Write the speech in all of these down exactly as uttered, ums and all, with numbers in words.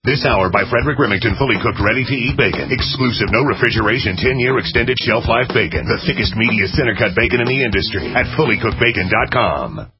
This hour by Frederick Remington, fully cooked, ready-to-eat bacon. Exclusive, no refrigeration, ten-year extended shelf life bacon. The thickest, meatiest, center-cut bacon in the industry at fully cooked bacon dot com.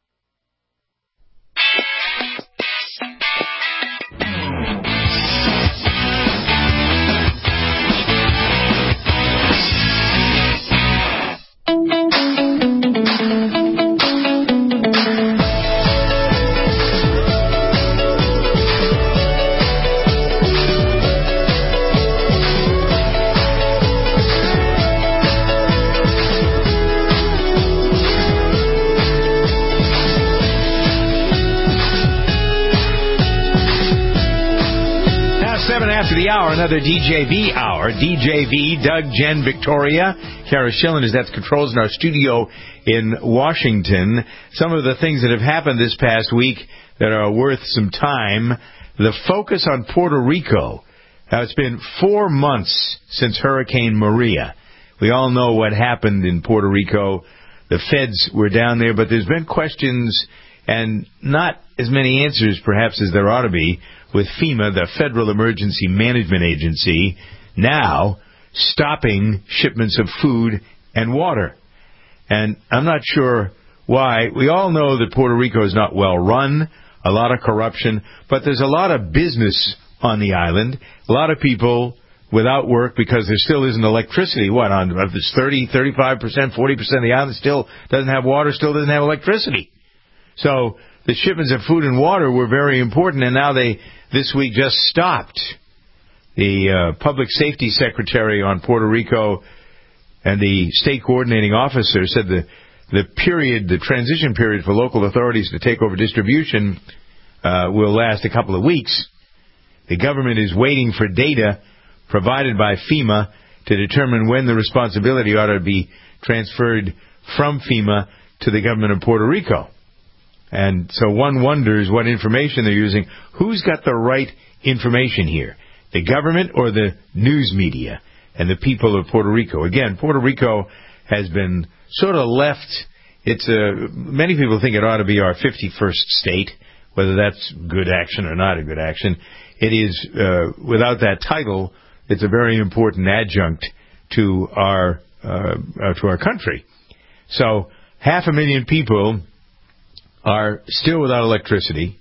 After the hour, another D J V hour. D J V, Doug, Jen, Victoria. Kara Schillen is at the controls in our studio in Washington. Some of the things that have happened this past week that are worth some time. The focus on Puerto Rico. Now, it's been four months since Hurricane Maria. We all know what happened in Puerto Rico. The feds were down there, but there's been questions and not as many answers, perhaps, as there ought to be, with FEMA, the Federal Emergency Management Agency, now stopping shipments of food and water. And I'm not sure why. We all know that Puerto Rico is not well run, a lot of corruption, but there's a lot of business on the island, a lot of people without work because there still isn't electricity. What, on it's thirty, thirty-five percent, forty percent of the island still doesn't have water, still doesn't have electricity. So the shipments of food and water were very important, and now they this week just stopped. The uh, public safety secretary on Puerto Rico and the state coordinating officer said the the period, the transition period for local authorities to take over distribution uh, will last a couple of weeks. The government is waiting for data provided by FEMA to determine when the responsibility ought to be transferred from FEMA to the government of Puerto Rico. And so one wonders what information they're using. Who's got the right information here? The government or the news media and the people of Puerto Rico? Again, Puerto Rico has been sort of left. It's a, many people think it ought to be our fifty-first state, whether that's good action or not a good action. It is, uh, without that title, it's a very important adjunct to our, uh, uh, to our country. So half a million people are still without electricity,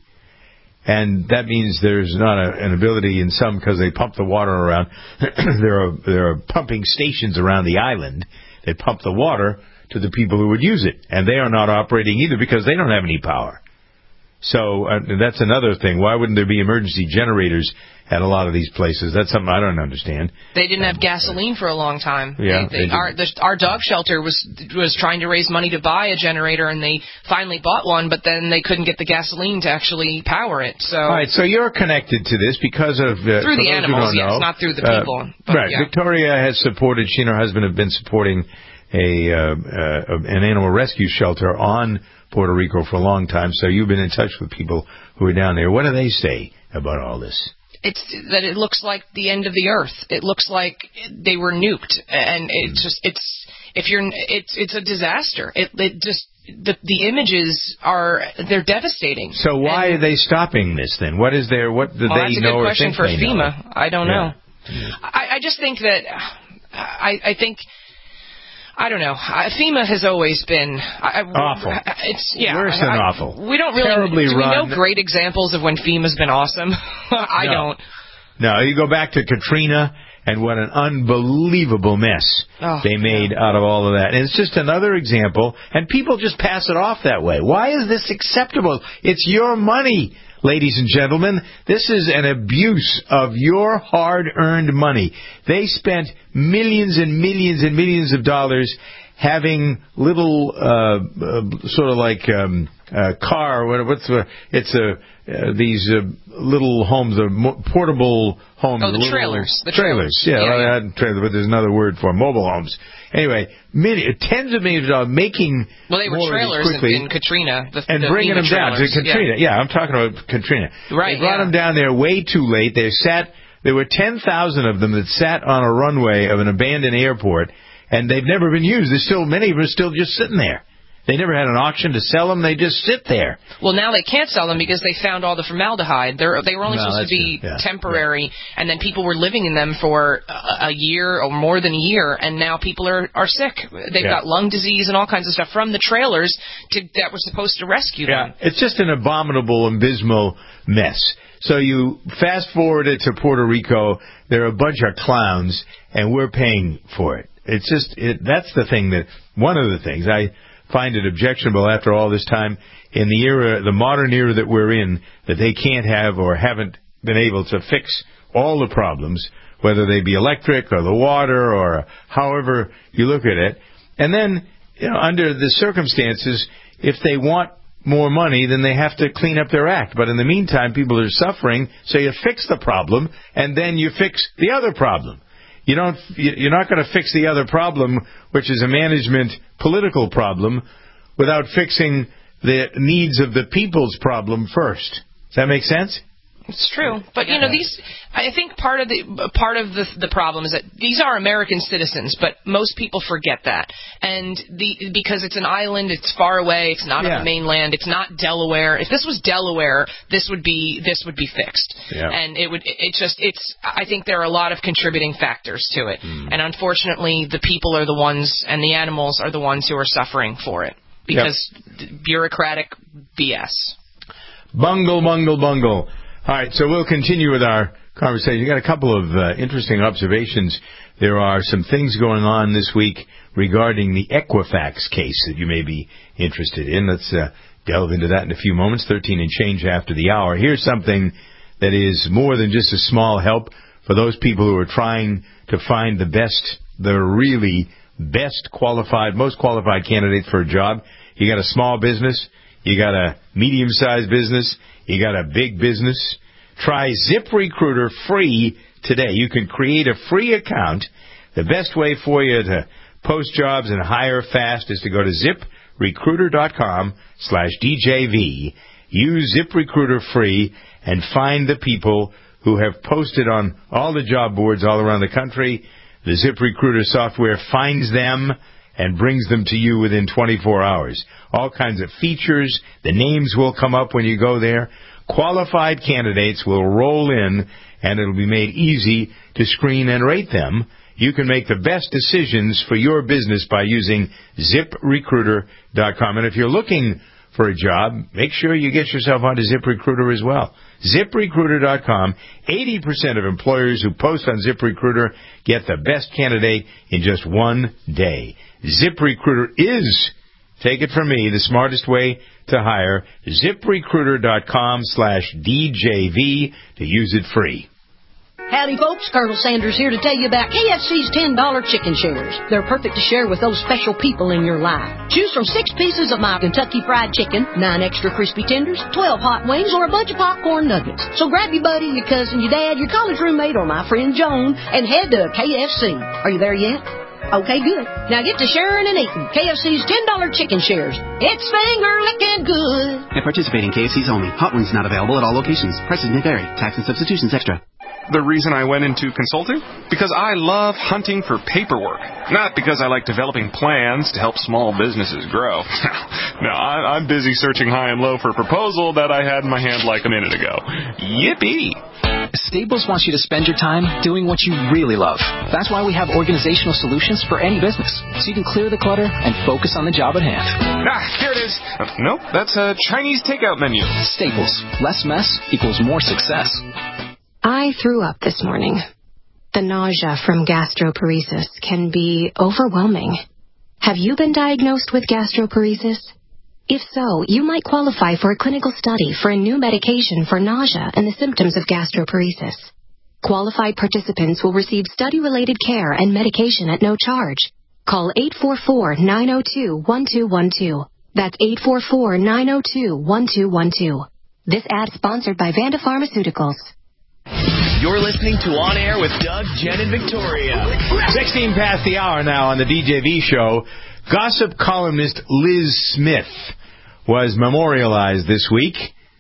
and that means there's not a, an ability in some because they pump the water around. there are there are pumping stations around the island that pump the water to the people who would use it, and they are not operating either because they don't have any power. So uh, that's another thing. Why wouldn't there be emergency generators at a lot of these places? That's something I don't understand. They didn't have gasoline for a long time. Yeah, they, they, they our, the, our dog shelter was was trying to raise money to buy a generator, and they finally bought one, but then they couldn't get the gasoline to actually power it. So all right, so you're connected to this because of uh, through the animals, yes, know, not through the people. Uh, but, right, yeah. Victoria has supported. She and her husband have been supporting a uh, uh, an animal rescue shelter on Puerto Rico for a long time. So you've been in touch with people who are down there. What do they say about all this? It's that it looks like the end of the earth. It looks like they were nuked, and it's mm. just it's if you're it's it's a disaster. It it just the the images are they're devastating. So why and, are they stopping this then? What is there? What do well, they that's a know good or question think for they FEMA. know? I don't yeah. know. Yeah. I, I just think that I I think. I don't know. FEMA has always been I, awful. It's yeah, worse than I, awful. We don't really. Terribly do we run. know great examples of when FEMA's been awesome? I no. don't. No, you go back to Katrina, and what an unbelievable mess oh, they made yeah. out of all of that. And it's just another example, and people just pass it off that way. Why is this acceptable? It's your money, ladies and gentlemen. This is an abuse of your hard-earned money. They spent millions and millions and millions of dollars having little uh, uh, sort of like um, uh, car. What, what's the? It's a uh, these uh, little homes, the mo- portable homes. Oh, the little, trailers. The trailers. trailers. Yeah, yeah, well, yeah. I hadn't trailer, but there's another word for them, mobile homes. Anyway, many, tens of millions of dollars making. Well, they were more trailers quickly, in, in Katrina, the, and the bringing FEMA them down to trailers. Katrina. Yeah. yeah, I'm talking about Katrina. Right. They brought yeah. them down there way too late. They sat. There were ten thousand of them that sat on a runway of an abandoned airport, and they've never been used. There's still many of them are still just sitting there. They never had an auction to sell them. They just sit there. Well, now they can't sell them because they found all the formaldehyde. They're, they were only no, supposed to be yeah. temporary, yeah. and then people were living in them for a, a year or more than a year, and now people are, are sick. They've yeah. got lung disease and all kinds of stuff from the trailers to, that were supposed to rescue them. Yeah, it's just an abominable, abysmal mess. So you fast forward it to Puerto Rico, there are a bunch of clowns, and we're paying for it. It's just, it, that's the thing that, one of the things I find it objectionable after all this time in the era, the modern era that we're in, that they can't have or haven't been able to fix all the problems, whether they be electric or the water or however you look at it. And then, you know, under the circumstances, if they want more money, then they have to clean up their act. But in the meantime, people are suffering, so you fix the problem, and then you fix the other problem. You don't, you're not going to fix the other problem, which is a management political problem, without fixing the needs of the people's problem first. Does that make sense? It's true, but you know these. I think part of the part of the the problem is that these are American citizens, but most people forget that, and the because it's an island, it's far away, it's not yeah. on the mainland, it's not Delaware. If this was Delaware, this would be this would be fixed, yeah. and it would. It just it's. I think there are a lot of contributing factors to it, mm. and unfortunately, the people are the ones, and the animals are the ones who are suffering for it because yep. bureaucratic B S. Bungle, bungle, bungle. All right, so we'll continue with our conversation. You got a couple of uh, interesting observations. There are some things going on this week regarding the Equifax case that you may be interested in. Let's uh, delve into that in a few moments. thirteen and change after the hour. Here's something that is more than just a small help for those people who are trying to find the best, the really best qualified, most qualified candidate for a job. You got a small business. You got a medium-sized business. You got a big business. Try ZipRecruiter free today. You can create a free account. The best way for you to post jobs and hire fast is to go to ZipRecruiter.com slash DJV. Use ZipRecruiter free and find the people who have posted on all the job boards all around the country. The ZipRecruiter software finds them and brings them to you within twenty-four hours. All kinds of features. The names will come up when you go there. Qualified candidates will roll in, and it'll be made easy to screen and rate them. You can make the best decisions for your business by using Zip Recruiter dot com. And if you're looking for a job, make sure you get yourself onto ZipRecruiter as well. Zip Recruiter dot com. eighty percent of employers who post on ZipRecruiter get the best candidate in just one day. ZipRecruiter is, take it from me, the smartest way to hire. ZipRecruiter.com slash DJV to use it free. Howdy, folks. Colonel Sanders here to tell you about K F C's ten dollar chicken shares. They're perfect to share with those special people in your life. Choose from six pieces of my Kentucky Fried Chicken, nine extra crispy tenders, twelve hot wings, or a bunch of popcorn nuggets. So grab your buddy, your cousin, your dad, your college roommate, or my friend Joan, and head to K F C. Are you there yet? Okay, good. Now get to sharing and eating K F C's ten dollar chicken shares. It's finger-licking good. At participating K F C's only. Hot wings not available at all locations. Prices may vary. Tax and substitutions extra. The reason I went into consulting? Because I love hunting for paperwork. Not because I like developing plans to help small businesses grow. No, I'm busy searching high and low for a proposal that I had in my hand like a minute ago. Yippee! Staples wants you to spend your time doing what you really love. That's why we have organizational solutions for any business, so you can clear the clutter and focus on the job at hand. Ah, here it is. Uh, nope, that's a Chinese takeout menu. Staples. Less mess equals more success. I threw up this morning. The nausea from gastroparesis can be overwhelming. Have you been diagnosed with gastroparesis? If so, you might qualify for a clinical study for a new medication for nausea and the symptoms of gastroparesis. Qualified participants will receive study-related care and medication at no charge. Call eight four four, nine zero two, one two one two. That's eight four four, nine zero two, one two one two. This ad sponsored by Vanda Pharmaceuticals. You're listening to On Air with Doug, Jen, and Victoria. sixteen past the hour now on the D J V show. Gossip columnist Liz Smith was memorialized this week.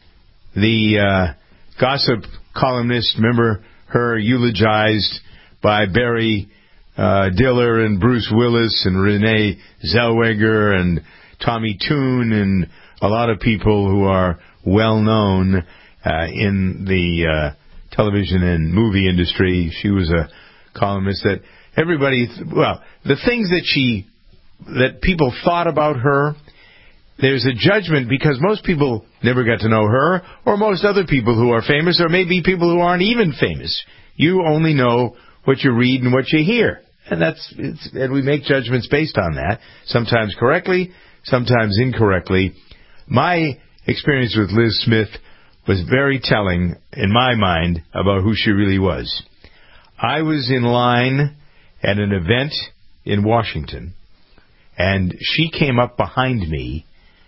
The uh, gossip columnist, remember her, eulogized by Barry uh, Diller and Bruce Willis and Renee Zellweger and Tommy Toon and a lot of people who are well-known uh, in the uh, television and movie industry. She was a columnist that everybody, well, the things that she, that people thought about her, there's a judgment because most people never got to know her, or most other people who are famous, or maybe people who aren't even famous. You only know what you read and what you hear. And that's it's, and we make judgments based on that, sometimes correctly, sometimes incorrectly. My experience with Liz Smith was very telling, in my mind, about who she really was. I was in line at an event in Washington, and she came up behind me,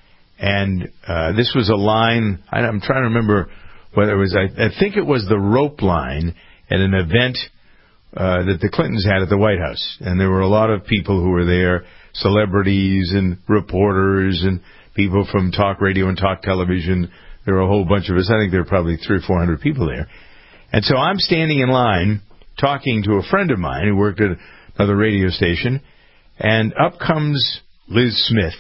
and uh, this was a line, I, I'm trying to remember whether it was, I, I think it was the rope line at an event uh, that the Clintons had at the White House. And there were a lot of people who were there, celebrities and reporters and people from talk radio and talk television. There were a whole bunch of us. I think there were probably three or four hundred people there. And so I'm standing in line talking to a friend of mine who worked at another radio station, and up comes Liz Smith,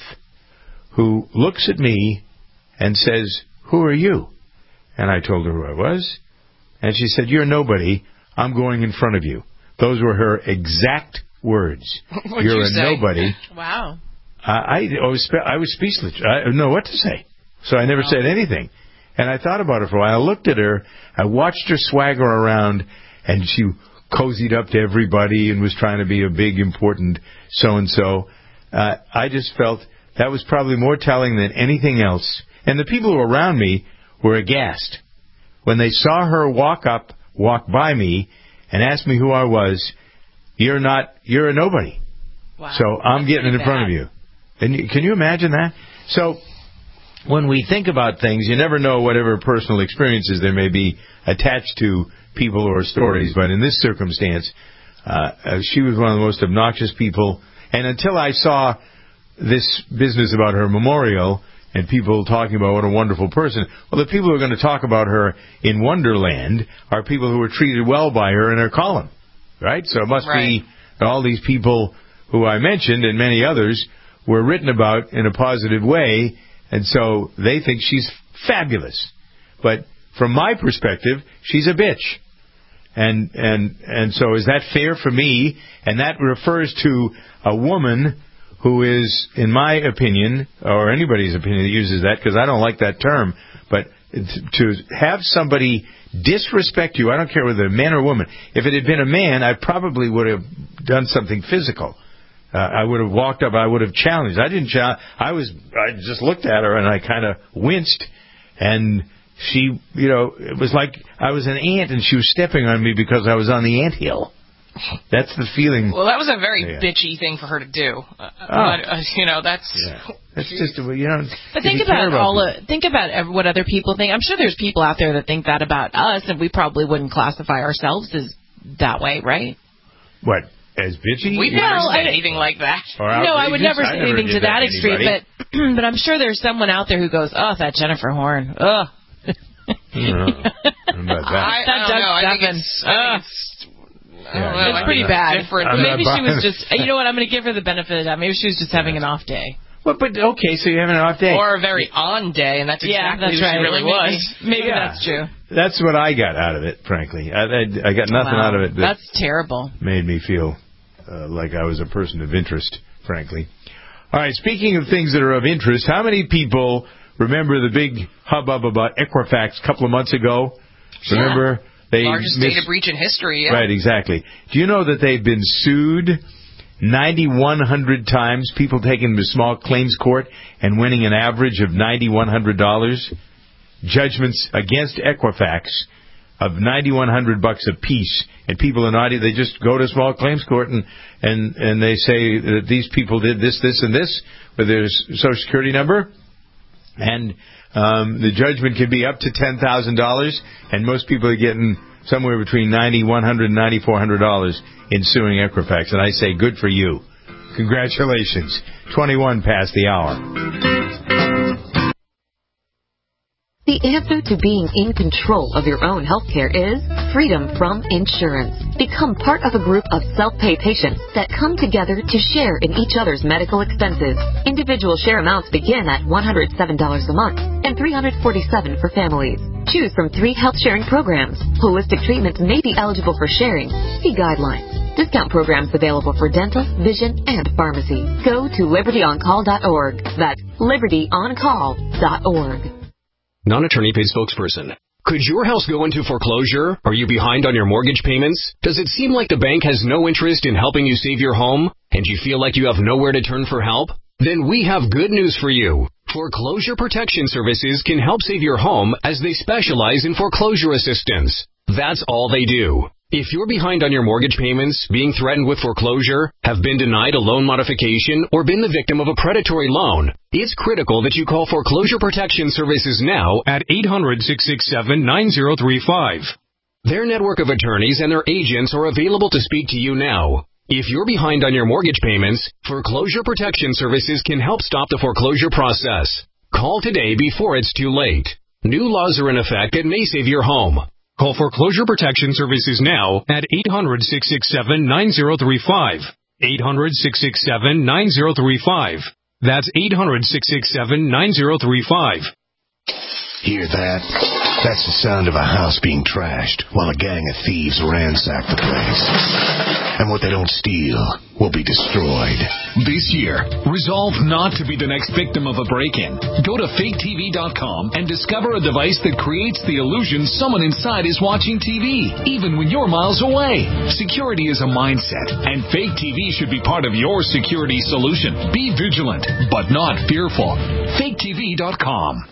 who looks at me and says, "Who are you?" And I told her who I was. And she said, "You're nobody. I'm going in front of you." Those were her exact words. What'd You're you a say? nobody. Wow. I, I, I, was, I was speechless. I didn't know what to say. So I never Wow. said anything. And I thought about it for a while. I looked at her. I watched her swagger around, and she cozied up to everybody and was trying to be a big, important so-and-so. Uh, I just felt that was probably more telling than anything else. And the people who were around me were aghast. When they saw her walk up, walk by me, and ask me who I was, you're not, you're a nobody. Wow. So I'm That's getting in pretty front bad. of you. And you, can you imagine that? So when we think about things, you never know whatever personal experiences there may be attached to people or stories. But in this circumstance, uh, uh, she was one of the most obnoxious people. And until I saw this business about her memorial and people talking about what a wonderful person, well, the people who are going to talk about her in Wonderland are people who were treated well by her in her column, right? So it must Right. be that all these people who I mentioned and many others were written about in a positive way, and so they think she's fabulous. But from my perspective, she's a bitch. And and and so is that fair for me? And that refers to a woman who is, in my opinion, or anybody's opinion that uses that, because I don't like that term, but to have somebody disrespect you, I don't care whether a man or woman. If it had been a man, I probably would have done something physical. Uh, I would have walked up. I would have challenged. I didn't challenge. I was. I just looked at her and I kind of winced, and she, you know, it was like I was an ant and she was stepping on me because I was on the anthill. That's the feeling. Well, that was a very yeah. bitchy thing for her to do. Uh, Oh. but, uh, you know, that's. Yeah. That's just, you know. But if think you care about all. people. Uh, think about ev- what other people think. I'm sure there's people out there that think that about us, and we probably wouldn't classify ourselves as that way, right? What, as bitchy? We've No, never I- said anything like that. Or No, I would outrageous? never I say never anything did to that to extreme, anybody. but but I'm sure there's someone out there who goes, "Oh, that Jennifer Horn, ugh." No, about that. I, I That don't Doug know. I think Stephan. it's. I think it's I don't Yeah, know. no, It's I pretty think bad. Different. I'm Maybe not she was buying just, you know what, I'm going to give her the benefit of that. Maybe she was just having an off day. Well, but okay, so you're having an off day. Or a very on day, and that's Yeah, exactly that's who right. she really maybe, was. Maybe Yeah. that's true. That's what I got out of it, frankly. I, I, I got nothing Wow. out of it that That's terrible. made me feel uh, like I was a person of interest, frankly. All right, speaking of things that are of interest, how many people remember the big hubbub about Equifax a couple of months ago? Yeah. Remember? They Largest mis- data breach in history. Yeah. Right, exactly. Do you know that they've been sued ninety-one hundred times, people taking them to small claims court and winning an average of ninety-one hundred dollars? Judgments against Equifax of ninety-one hundred bucks a piece, and people are not, they just go to small claims court and, and, and they say that these people did this, this, and this with their Social Security number, and um, the judgment can be up to ten thousand dollars, and most people are getting somewhere between ninety-one hundred dollars and ninety-four hundred dollars in suing Equifax, and I say good for you. Congratulations. twenty-one past the hour. The answer to being in control of your own healthcare is freedom from insurance. Become part of a group of self-pay patients that come together to share in each other's medical expenses. Individual share amounts begin at one hundred seven dollars a month and three hundred forty-seven dollars for families. Choose from three health-sharing programs. Holistic treatments may be eligible for sharing. See guidelines. Discount programs available for dental, vision, and pharmacy. Go to liberty on call dot org. That's liberty on call dot org. Non-attorney paid spokesperson. Could your house go into foreclosure? Are you behind on your mortgage payments? Does it seem like the bank has no interest in helping you save your home? And you feel like you have nowhere to turn for help? Then we have good news for you. Foreclosure Protection Services can help save your home as they specialize in foreclosure assistance. That's all they do. If you're behind on your mortgage payments, being threatened with foreclosure, have been denied a loan modification, or been the victim of a predatory loan, it's critical that you call Foreclosure Protection Services now at eight hundred, six six seven, nine zero three five. Their network of attorneys and their agents are available to speak to you now. If you're behind on your mortgage payments, Foreclosure Protection Services can help stop the foreclosure process. Call today before it's too late. New laws are in effect that may save your home. Call Foreclosure Protection Services now at eight hundred, six six seven, nine zero three five. eight hundred, six six seven, nine zero three five. That's eight hundred, six six seven, nine zero three five. Hear that? That's the sound of a house being trashed while a gang of thieves ransack the place. And what they don't steal will be destroyed. This year, resolve not to be the next victim of a break-in. Go to fake T V dot com and discover a device that creates the illusion someone inside is watching T V, even when you're miles away. Security is a mindset, and fake T V should be part of your security solution. Be vigilant, but not fearful. fake T V dot com.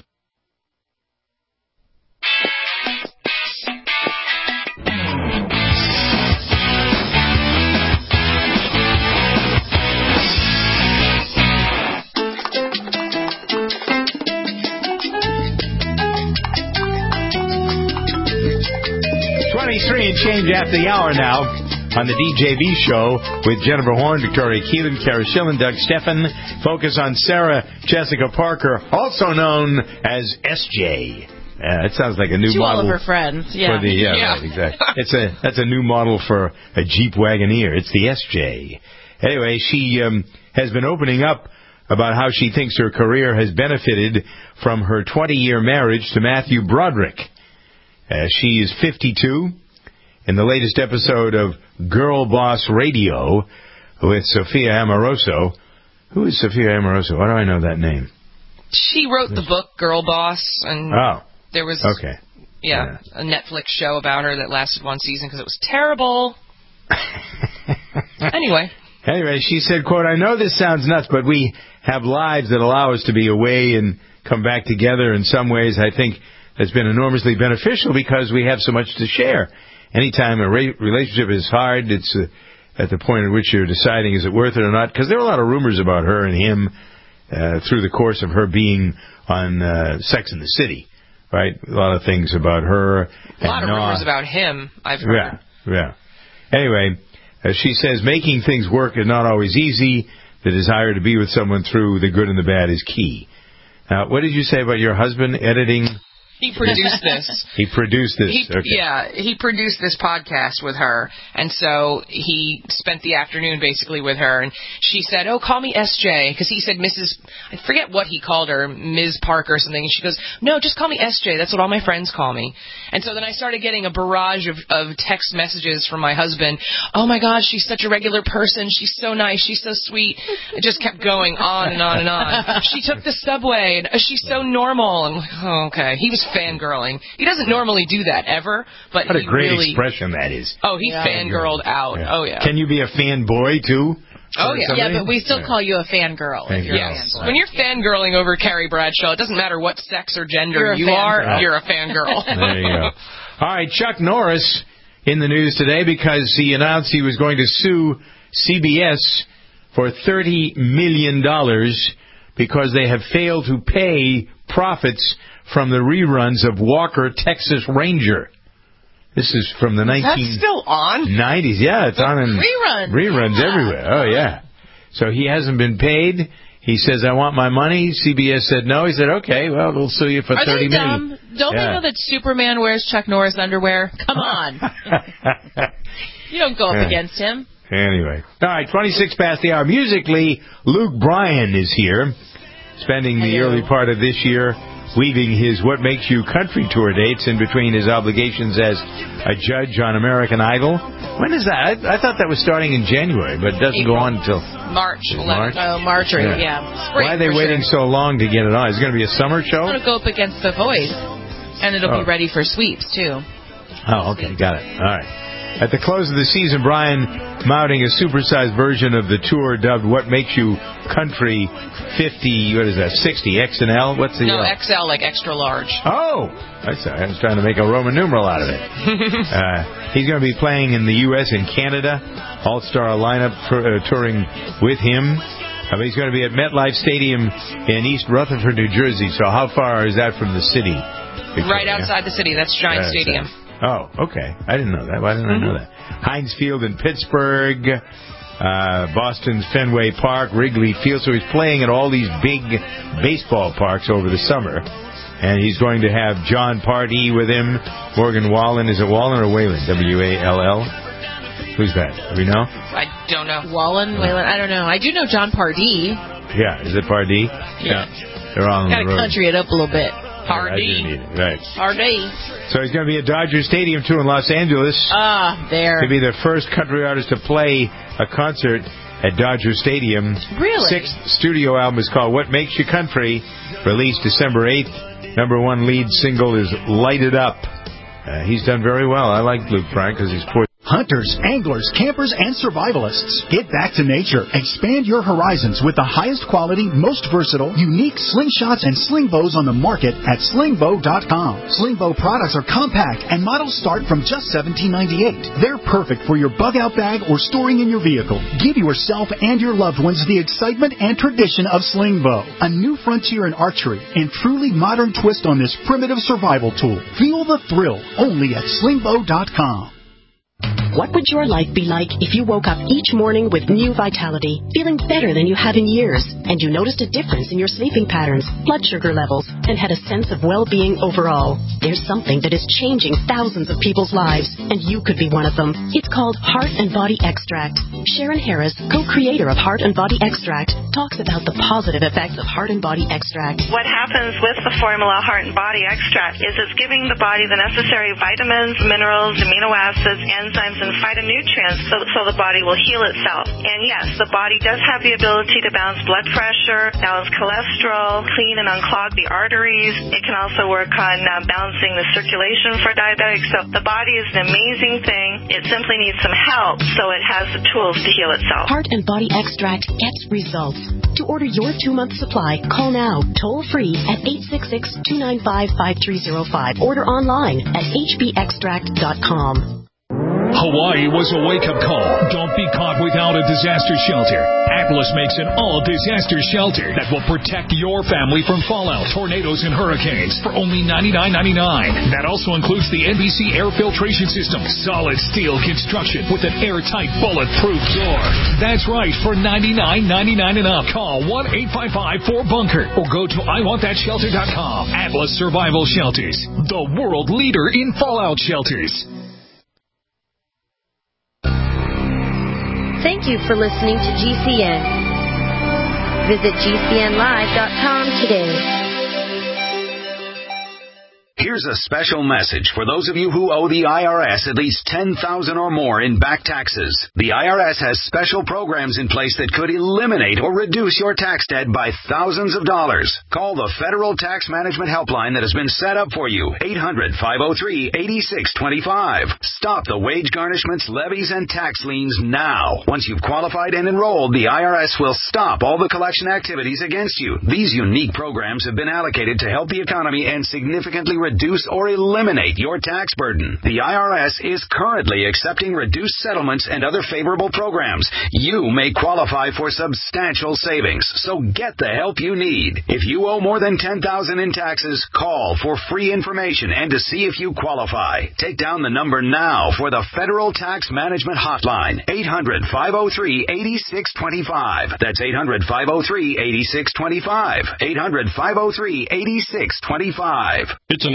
twenty-three and change after the hour now on the D J V show with Jennifer Horn, Victoria Keelan, Kara Schillen, Doug Steffen. Focus on Sarah Jessica Parker, also known as S J. Uh, it sounds like a new to model. all of her friends, yeah. For the, yeah, yeah. Right, exactly. It's a that's a new model for a Jeep Wagoneer. It's the S J. Anyway, she um, has been opening up about how she thinks her career has benefited from her twenty-year marriage to Matthew Broderick. Uh, she is fifty-two. In the latest episode of Girl Boss Radio with Sophia Amoroso. Who is Sophia Amoroso? Why do I know that name? She wrote the book Girl Boss, and oh, there was okay. yeah, yeah. a Netflix show about her that lasted one season because it was terrible. Anyway. Anyway, she said, quote, I know this sounds nuts, but we have lives that allow us to be away and come back together. In some ways, I think it's been enormously beneficial because we have so much to share. Anytime a re- relationship is hard, it's uh, at the point at which you're deciding is it worth it or not. Because there were a lot of rumors about her and him uh, through the course of her being on uh, Sex and the City, right? A lot of things about her. A lot of Noah. rumors about him, I've heard. Yeah, yeah. Anyway, uh, she says making things work is not always easy. The desire to be with someone through the good and the bad is key. Now, what did you say about your husband editing? He produced this. He produced this. He, okay. Yeah, he produced this podcast with her, and so he spent the afternoon basically with her, and she said, oh, call me S J, because he said Missus I forget what he called her, Miz Parker or something, and she goes, no, just call me S J, that's what all my friends call me. And so then I started getting a barrage of, of text messages from my husband, oh my God, she's such a regular person, she's so nice, she's so sweet. It just kept going on and on and on. She took the subway, and she's so normal. I'm like, oh, okay. He was fangirling. He doesn't normally do that ever, but what a he great really, expression that is. Oh, he yeah. fangirled out. Yeah. Oh, yeah. Can you be a fanboy, too? Oh, yeah. Yeah, but we still yeah. call you a fangirl. Fan if you're yes. a fanboy. When you're fangirling over Carrie Bradshaw, it doesn't matter what sex or gender you are, girl. You're a fangirl. There you go. All right, Chuck Norris in the news today because he announced he was going to sue C B S for thirty million dollars because they have failed to pay profits from the reruns of Walker, Texas Ranger. This is from the nineteen still on? nineties. Yeah, it's on in reruns. Reruns yeah. everywhere. Oh, yeah. So he hasn't been paid. He says, I want my money. C B S said no. He said, okay, well, we'll sue you for Are thirty they million dumb? Don't Yeah. they know that Superman wears Chuck Norris underwear? Come on. You don't go up Yeah. against him. Anyway. All right, twenty-six past the hour. Musically, Luke Bryan is here, spending the Hello. early part of this year weaving his What Makes You Country tour dates in between his obligations as a judge on American Idol. When is that? I, I thought that was starting in January, but it doesn't April. go on until March March. Oh, March, or, Yeah. yeah. Spring, Why are they for waiting sure. so long to get it on? Is it going to be a summer show? I'm going to go up against The Voice, and it'll Oh. be ready for sweeps, too. Oh, okay, got it. All right. At the close of the season, Brian mounting a supersized version of the tour dubbed What Makes You Country fifty, what is that, sixty, X and L? What's the... No, uh, X L, like extra large. Oh! I sorry, I was trying to make a Roman numeral out of it. uh, he's going to be playing in the U S and Canada. All-star lineup for, uh, touring with him. Uh, he's going to be at MetLife Stadium in East Rutherford, New Jersey. So how far is that from the city? Victoria? Right outside the city. That's Giant Right Stadium. outside. Oh, okay. I didn't know that. Why didn't Mm-hmm. I know that? Heinz Field in Pittsburgh, uh, Boston's Fenway Park, Wrigley Field. So he's playing at all these big baseball parks over the summer. And he's going to have John Pardee with him, Morgan Wallen. Is it Wallen or Whalen? W A L L? Who's that? Do we know? I don't know. Wallen, Whalen, I don't know. I do know John Pardee. Yeah, is it Pardee? Yeah. They're all on Got the to road. country it up a little bit. I do need it. Right. Pardee. So he's going to be at Dodger Stadium, too, in Los Angeles. Ah, there. To be the first country artist to play a concert at Dodger Stadium. Really? Sixth studio album is called What Makes You Country, released December eighth. Number one lead single is Light It Up. Uh, he's done very well. I like Luke Bryan because he's poor. Hunters, anglers, campers, and survivalists. Get back to nature. Expand your horizons with the highest quality, most versatile, unique slingshots and sling bows on the market at sling bow dot com. Sling bow products are compact and models start from just seventeen ninety-eight. They're perfect for your bug out bag or storing in your vehicle. Give yourself and your loved ones the excitement and tradition of sling bow, a new frontier in archery and truly modern twist on this primitive survival tool. Feel the thrill only at sling bow dot com. What would your life be like if you woke up each morning with new vitality, feeling better than you have in years, and you noticed a difference in your sleeping patterns, blood sugar levels, and had a sense of well-being overall? There's something that is changing thousands of people's lives, and you could be one of them. It's called Heart and Body Extract. Sharon Harris, co-creator of Heart and Body Extract, talks about the positive effects of Heart and Body Extract. What happens with the formula Heart and Body Extract is it's giving the body the necessary vitamins, minerals, amino acids, enzymes, and phytonutrients so, so the body will heal itself. And yes, the body does have the ability to balance blood pressure, balance cholesterol, clean and unclog the arteries. It can also work on uh, balancing the circulation for diabetics. So the body is an amazing thing. It simply needs some help so it has the tools to heal itself. Heart and Body Extract gets results. To order your two-month supply, call now, toll-free at eight six six, two nine five, five three zero five. Order online at h b extract dot com. Hawaii was a wake-up call. Don't be caught without a disaster shelter. Atlas makes an all-disaster shelter that will protect your family from fallout, tornadoes, and hurricanes for only ninety-nine ninety-nine. That also includes the N B C air filtration system, solid steel construction with an airtight, bulletproof door. That's right, for ninety-nine ninety-nine and up. Call one eight five five, four bunker or go to I want that shelter dot com. Atlas Survival Shelters, the world leader in fallout shelters. Thank you for listening to G C N. Visit G C N live dot com today. Here's a special message for those of you who owe the I R S at least ten thousand dollars or more in back taxes. The I R S has special programs in place that could eliminate or reduce your tax debt by thousands of dollars. Call the Federal Tax Management Helpline that has been set up for you, eight hundred, five oh three, eight six two five. Stop the wage garnishments, levies, and tax liens now. Once you've qualified and enrolled, the I R S will stop all the collection activities against you. These unique programs have been allocated to help the economy and significantly reduce or eliminate your tax burden. The I R S is currently accepting reduced settlements and other favorable programs. You may qualify for substantial savings, so get the help you need. If you owe more than ten thousand dollars in taxes, call for free information and to see if you qualify. Take down the number now for the Federal Tax Management Hotline, eight hundred, five oh three, eight six two five. That's eight hundred, five oh three, eight six two five. eight hundred, five oh three, eight six two five. It's a no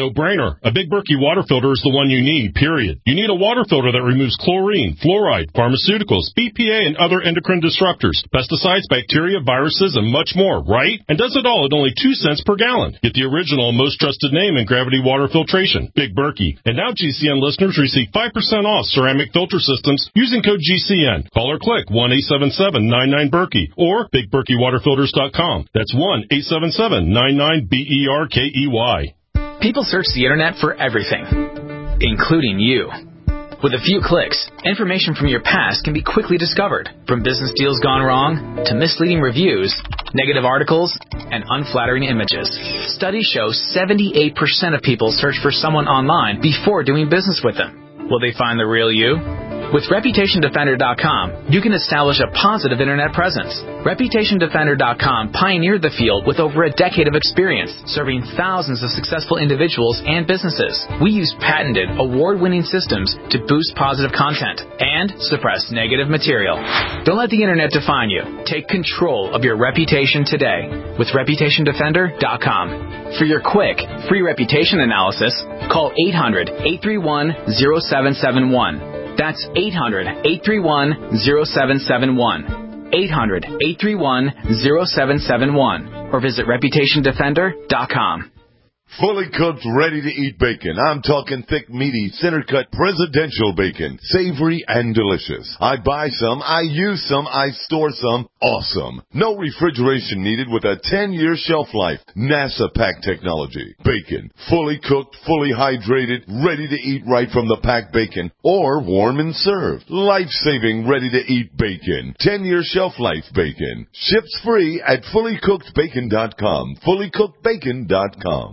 no-brainer. A Big Berkey water filter is the one you need, period. You need a water filter that removes chlorine, fluoride, pharmaceuticals, B P A, and other endocrine disruptors, pesticides, bacteria, viruses, and much more, right? And does it all at only two cents per gallon. Get the original and most trusted name in gravity water filtration, Big Berkey. And now G C N listeners receive five percent off ceramic filter systems using code G C N. Call or click one eight seven seven nine nine Berkey or big berkey water filters dot com. That's one eight seven seven nine nine B E R K E Y. People search the internet for everything, including you. With a few clicks, information from your past can be quickly discovered, from business deals gone wrong to misleading reviews, negative articles, and unflattering images. Studies show seventy-eight percent of people search for someone online before doing business with them. Will they find the real you? With reputation defender dot com, you can establish a positive internet presence. reputation defender dot com pioneered the field with over a decade of experience, serving thousands of successful individuals and businesses. We use patented, award-winning systems to boost positive content and suppress negative material. Don't let the internet define you. Take control of your reputation today with reputation defender dot com. For your quick, free reputation analysis, call eight hundred, eight three one, zero seven seven one. That's eight hundred, eight three one, zero seven seven one. eight hundred, eight three one, zero seven seven one. Or visit reputation defender dot com. Fully cooked, ready-to-eat bacon. I'm talking thick, meaty, center-cut presidential bacon. Savory and delicious. I buy some, I use some, I store some. Awesome. No refrigeration needed with a ten-year shelf life. NASA pack technology. Bacon. Fully cooked, fully hydrated, ready to eat right from the packed bacon. Or warm and served. Life-saving, ready-to-eat bacon. ten-year shelf life bacon. Ships free at fully cooked bacon dot com. fully cooked bacon dot com.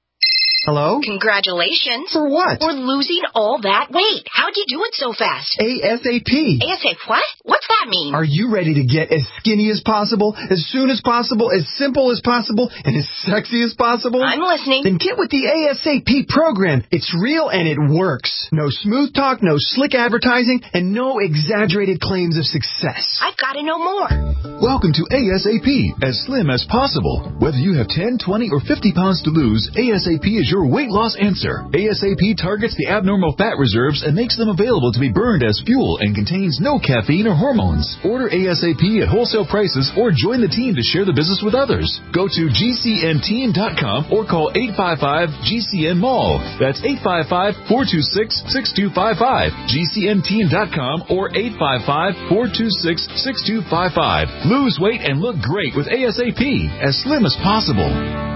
Hello? Congratulations. For what? For losing all that weight. How'd you do it so fast? ASAP. ASAP what? What's that mean? Are you ready to get as skinny as possible, as soon as possible, as simple as possible, and as sexy as possible? I'm listening. Then get with the ASAP program. It's real and it works. No smooth talk, no slick advertising, and no exaggerated claims of success. I've got to know more. Welcome to ASAP, as slim as possible. Whether you have ten, twenty, or fifty pounds to lose, ASAP is your weight loss answer. ASAP targets the abnormal fat reserves and makes them available to be burned as fuel and contains no caffeine or hormones. Order ASAP at wholesale prices or join the team to share the business with others. Go to G C N team dot com or call eight five five G C N mall. That's eight five five, four two six, six two five five. G C N team dot com or eight five five, four two six, six two five five. Lose weight and look great with ASAP, as slim as possible.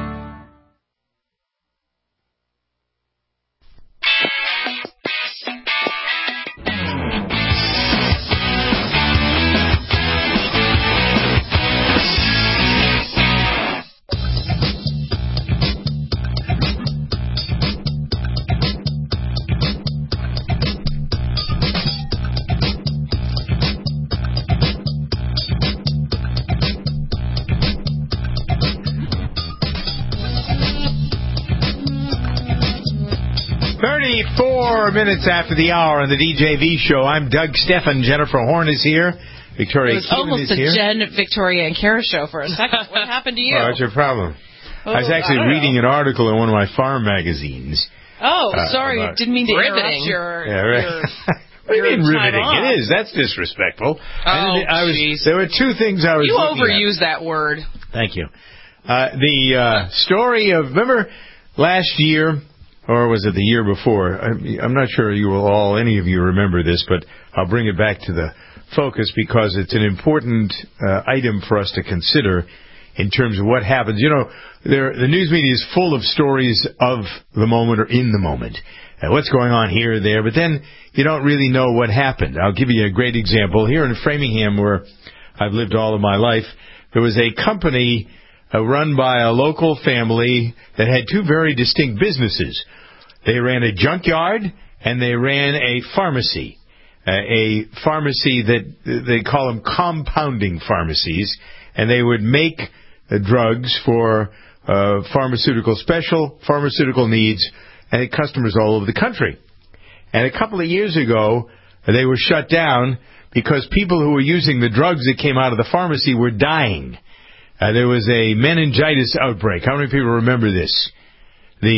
thirty-four minutes after the hour on the D J V show. I'm Doug Stephan. Jennifer Horn is here. Victoria It was Keelan almost is a here. Jen, Victoria, and Kara show for a second. What happened to you? Oh, what's your problem? Oh, I was actually I don't reading know. an article in one of my farm magazines. Oh, Uh, sorry. about- Didn't mean to Riveting. interrupt your... Yeah, right. your What do you your mean time riveting? off. It is. That's disrespectful. Oh, I was, jeez. there were two things I was You looking at. overuse that word. Thank you. Uh, the uh, story of, remember last year, or was it the year before? I'm, I'm not sure you will all, any of you remember this, but I'll bring it back to the focus because it's an important uh, item for us to consider in terms of what happens. You know, there, the news media is full of stories of the moment or in the moment. Uh, what's going on here or there, but then you don't really know what happened. I'll give you a great example. Here in Framingham, where I've lived all of my life, there was a company uh, run by a local family that had two very distinct businesses. They ran a junkyard and they ran a pharmacy. Uh, a pharmacy that they call them compounding pharmacies, and they would make uh, drugs for uh, pharmaceutical special pharmaceutical needs and customers all over the country. And a couple of years ago, they were shut down because people who were using the drugs that came out of the pharmacy were dying. Uh, there was a meningitis outbreak. How many people remember this? The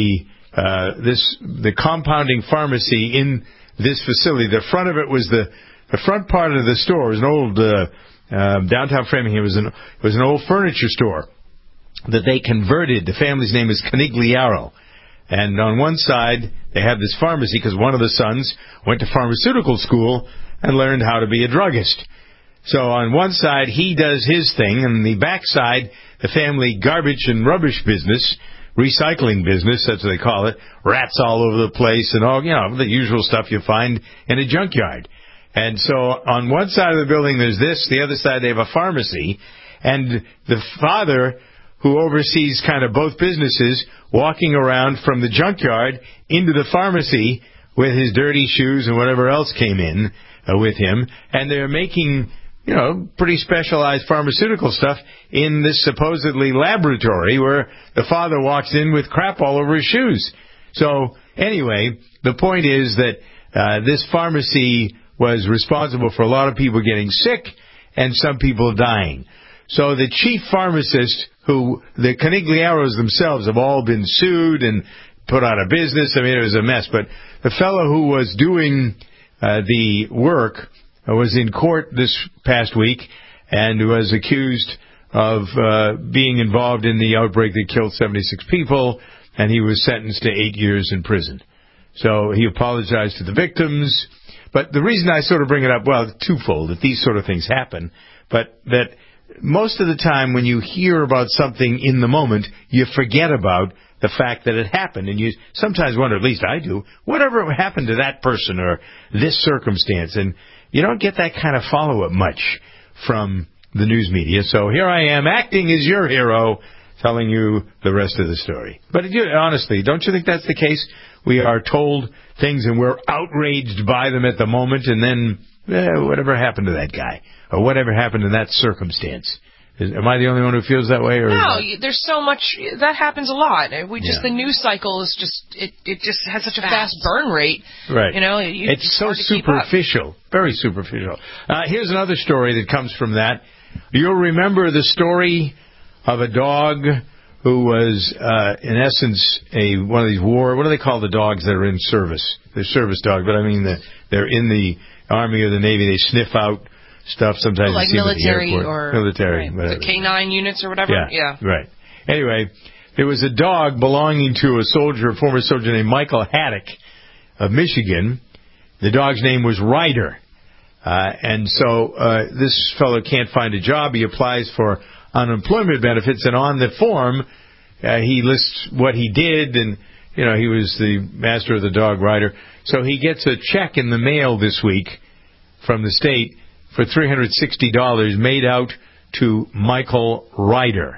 uh, this the compounding pharmacy in this facility. The front of it was the the front part of the store was an old uh, uh, downtown Framingham. It was an it was an old furniture store that they converted. The family's name is Canigliaro. And on one side, they have this pharmacy because one of the sons went to pharmaceutical school and learned how to be a druggist. So on one side, he does his thing, and the back side, the family garbage and rubbish business, recycling business, that's what they call it, rats all over the place and all, you know, the usual stuff you find in a junkyard. And so on one side of the building, there's this. The other side, they have a pharmacy. And the father, who oversees kind of both businesses, walking around from the junkyard into the pharmacy with his dirty shoes and whatever else came in uh, with him. And they're making, you know, pretty specialized pharmaceutical stuff in this supposedly laboratory where the father walks in with crap all over his shoes. So anyway, the point is that uh, this pharmacy was responsible for a lot of people getting sick and some people dying. So the chief pharmacist, who the Canigliaros themselves have all been sued and put out of business. I mean, it was a mess. But the fellow who was doing uh, the work uh, was in court this past week and was accused of uh, being involved in the outbreak that killed seventy-six people, and he was sentenced to eight years in prison. So he apologized to the victims. But the reason I sort of bring it up, well, twofold, that these sort of things happen, but that most of the time when you hear about something in the moment, you forget about the fact that it happened. And you sometimes wonder, at least I do, whatever happened to that person or this circumstance. And you don't get that kind of follow-up much from the news media. So here I am, acting as your hero, telling you the rest of the story. But you, honestly, don't you think that's the case? We are told things and we're outraged by them at the moment, and then eh, whatever happened to that guy? Or whatever happened in that circumstance? Is, am I the only one who feels that way? Or no, that... there's so much that happens a lot. We just Yeah. the news cycle is just it it just has such a fast burn rate. Right. You know, you, it's, it's so superficial, very superficial. Uh, here's another story that comes from that. You'll remember the story of a dog who was, uh, in essence, a one of these war. What do they call the dogs that are in service? They're service dogs, but I mean the, they're in the Army or the Navy. They sniff out stuff sometimes. Like you see military them at the or military, right. whatever. The K nine units or whatever. Yeah, yeah, right. Anyway, there was a dog belonging to a soldier, a former soldier named Michael Haddock of Michigan. The dog's name was Ryder. Uh, and so uh, this fellow can't find a job. He applies for unemployment benefits, and on the form uh, he lists what he did, and you know he was the master of the dog Ryder. So he gets a check in the mail this week from the state for three hundred sixty dollars made out to Michael Ryder.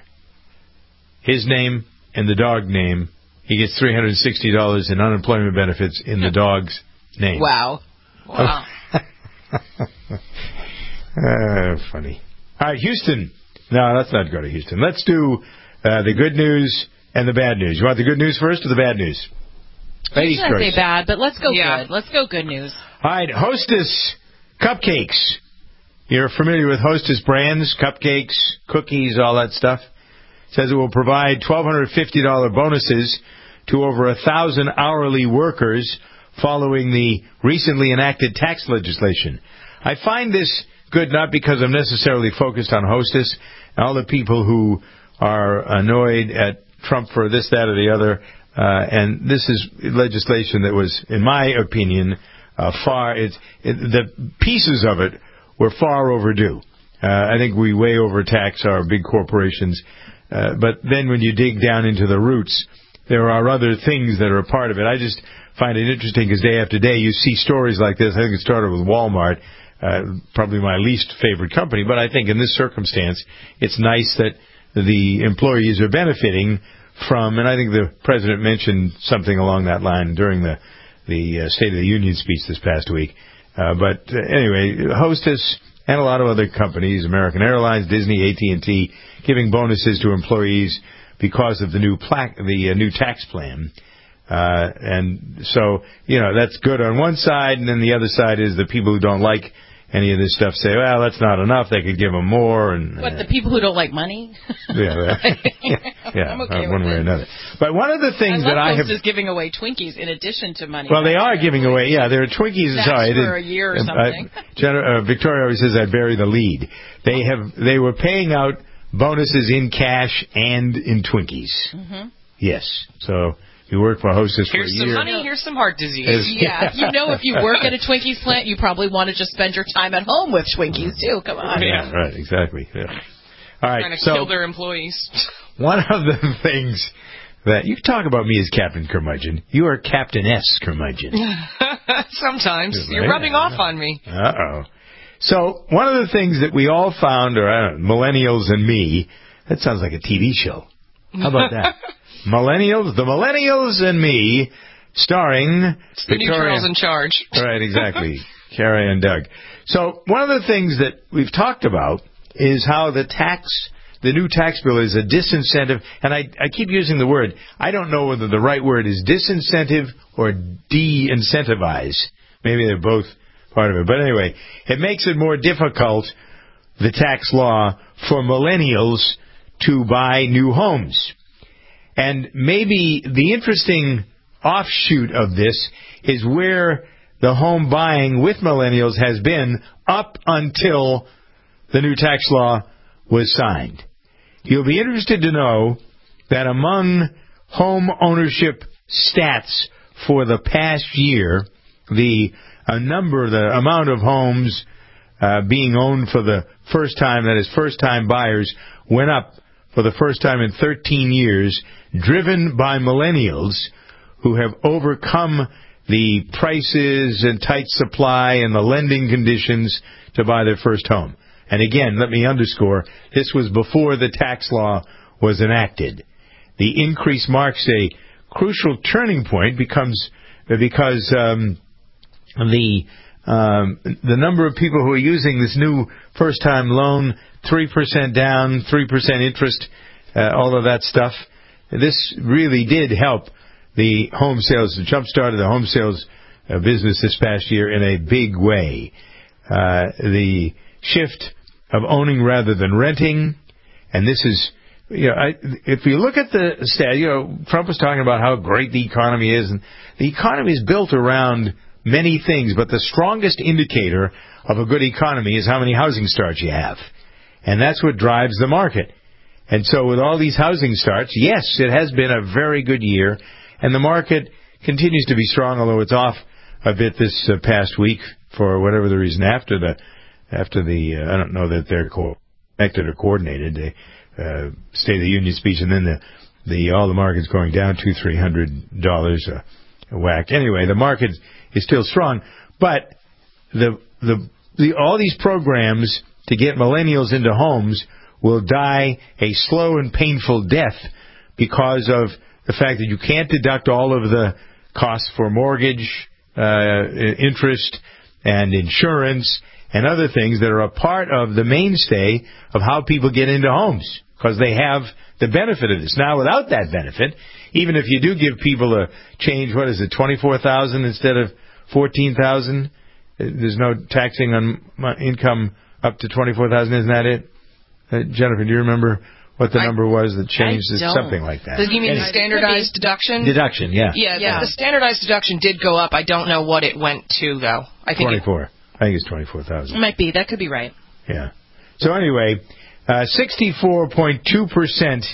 His name and the dog name. He gets three hundred sixty dollars in unemployment benefits in the dog's name. Wow. Wow. uh, funny. All right, Houston. No, let's not go to Houston. Let's do uh, the good news and the bad news. You want the good news first or the bad news? Ladies I first. say bad, but let's go yeah. good. Let's go good news. All right, Hostess cupcakes. You're familiar with Hostess brands, cupcakes, cookies, all that stuff. It says it will provide one thousand two hundred fifty dollars bonuses to over one thousand hourly workers following the recently enacted tax legislation. I find this good not because I'm necessarily focused on Hostess and all the people who are annoyed at Trump for this, that, or the other. Uh, and this is legislation that was, in my opinion, uh, far, it's, it, the pieces of it were far overdue. Uh, I think we way overtax our big corporations. Uh, but then when you dig down into the roots, there are other things that are a part of it. I just find it interesting because day after day you see stories like this. I think it started with Walmart, uh, probably my least favorite company. But I think in this circumstance, it's nice that the employees are benefiting from, and I think the president mentioned something along that line during the, the uh, State of the Union speech this past week. Uh, but uh, anyway, Hostess and a lot of other companies, American Airlines, Disney, A T and T, giving bonuses to employees because of the new pla- the uh, new tax plan. Uh, and so, you know, that's good on one side, and then the other side is the people who don't like any of this stuff say, well, that's not enough. They could give them more. And What, uh, the people who don't like money? yeah, yeah, yeah I'm okay uh, one with way it. or another. But one of the things I love that I have, just giving away Twinkies in addition to money. well, they are giving away. Yeah, they're Twinkies. Snacks Sorry, I for didn't- a year or uh, something. I, Jen, uh, Victoria always says I bury the lead. They have. They were paying out bonuses in cash and in Twinkies. Mm-hmm. Yes. So you work for Hostess for a Here's some year. money, here's some heart disease. Is- Yeah, you know, if you work at a Twinkies plant, you probably want to just spend your time at home with Twinkies too. Come on. Yeah, right, exactly. Yeah. All right, Trying to so kill their employees. one of the things that you talk about me as Captain Curmudgeon, you are Captain S. Curmudgeon. Sometimes. Right. You're rubbing off on me. Uh-oh. So one of the things that we all found, or I don't know, millennials and me, that sounds like a T V show. How about that? Millennials, the Millennials and me, starring It's the new Charles in charge. Right, exactly. Carrie and Doug. So one of the things that we've talked about is how the tax, the new tax bill is a disincentive, and I, I keep using the word. I don't know whether the right word is disincentive or de-incentivize. Maybe they're both part of it. But anyway, it makes it more difficult, the tax law, for millennials to buy new homes. And maybe the interesting offshoot of this is where the home buying with millennials has been up until the new tax law was signed. You'll be interested to know that among home ownership stats for the past year, the a number, the amount of homes uh, being owned for the first time, that is first-time buyers, went up for the first time in thirteen years, driven by millennials who have overcome the prices and tight supply and the lending conditions to buy their first home. And again, let me underscore, this was before the tax law was enacted. The increase marks a crucial turning point becomes because um, the um, the number of people who are using this new first-time loan, three percent down, three percent interest, uh, all of that stuff, this really did help the home sales, jump-started the home sales uh, business this past year in a big way. Uh, the shift of owning rather than renting, and this is, you know, I, if you look at the stat, you know, Trump was talking about how great the economy is, and the economy is built around many things, but the strongest indicator of a good economy is how many housing starts you have. And that's what drives the market. And so with all these housing starts, yes, it has been a very good year, and the market continues to be strong, although it's off a bit this uh, past week for whatever the reason after the, after the, uh, I don't know that they're connected or coordinated, the uh, State of the Union speech, and then the, the all the markets going down two, three hundred dollars a, a whack. Anyway, the market is still strong, but the the the all these programs to get millennials into homes will die a slow and painful death because of the fact that you can't deduct all of the costs for mortgage, uh, interest, and insurance, and other things that are a part of the mainstay of how people get into homes, because they have the benefit of this. Now, without that benefit, even if you do give people a change, what is it, twenty-four thousand dollars instead of fourteen thousand dollars? There's no taxing on income up to twenty-four thousand dollars, isn't that it? Uh, Jennifer, do you remember what the I, number was that changed? It's something like that. Does you mean anyway. the standardized deduction? Deduction, yeah. Yeah, yeah. The, the standardized deduction did go up. I don't know what it went to, though. I think twenty-four. It, I think it's twenty-four thousand. It might be. That could be right. Yeah. So anyway, uh, sixty-four point two percent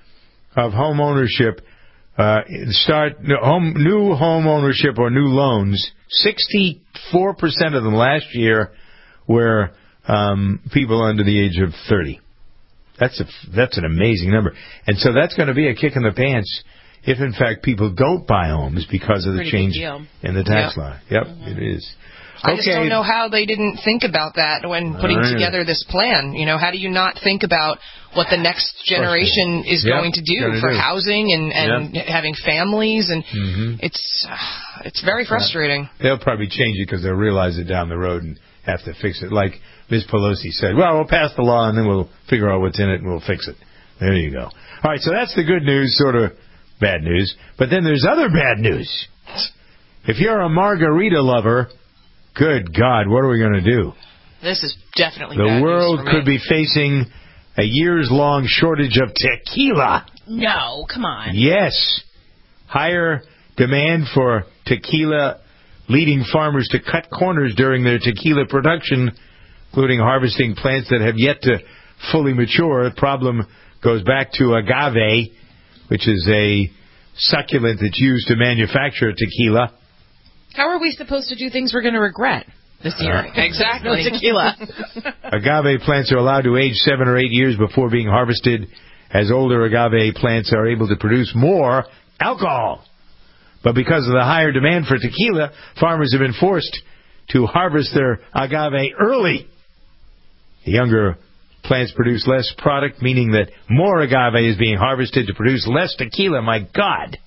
of home ownership uh, start home new home ownership or new loans. sixty-four percent of them last year were um, people under the age of thirty. That's a that's an amazing number, and so that's going to be a kick in the pants if, in fact, people don't buy homes because of the Pretty change in the tax yep. law. Yep, mm-hmm. it is. I okay. just don't know how they didn't think about that when putting right. together this plan. You know, how do you not think about what the next generation is yep. going to do Gonna for do. housing and, and yep. having families? And mm-hmm. it's uh, it's very frustrating. They'll probably change it because they'll realize it down the road and have to fix it. Like Miz Pelosi said, well, we'll pass the law and then we'll figure out what's in it and we'll fix it. There you go. All right, so that's the good news, sort of bad news. But then there's other bad news. If you're a margarita lover, good God, what are we going to do? This is definitely The bad world news for could me. be facing a years-long shortage of tequila. No, come on. Yes. Higher demand for tequila leading farmers to cut corners during their tequila production, including harvesting plants that have yet to fully mature. The problem goes back to agave, which is a succulent that's used to manufacture tequila. How are we supposed to do things we're going to regret this year? Uh, exactly. No tequila. Agave plants are allowed to age seven or eight years before being harvested, as older agave plants are able to produce more alcohol. But because of the higher demand for tequila, farmers have been forced to harvest their agave early. The younger plants produce less product, meaning that more agave is being harvested to produce less tequila. My God!